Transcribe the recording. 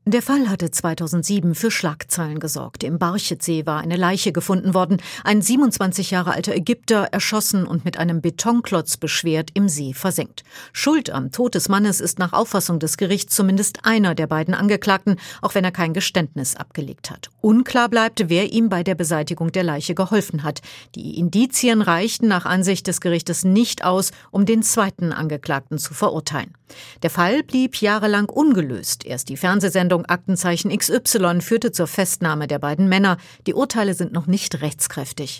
Der Fall hatte 2007 für Schlagzeilen gesorgt. Im Barchetsee war eine Leiche gefunden worden. Ein 27 Jahre alter Ägypter, erschossen und mit einem Betonklotz beschwert, im See versenkt. Schuld am Tod des Mannes ist nach Auffassung des Gerichts zumindest einer der beiden Angeklagten, auch wenn er kein Geständnis abgelegt hat. Unklar bleibt, wer ihm bei der Beseitigung der Leiche geholfen hat. Die Indizien reichten nach Ansicht des Gerichtes nicht aus, um den zweiten Angeklagten zu verurteilen. Der Fall blieb jahrelang ungelöst. Erst die Fernsehsendung Aktenzeichen XY führte zur Festnahme der beiden Männer. Die Urteile sind noch nicht rechtskräftig.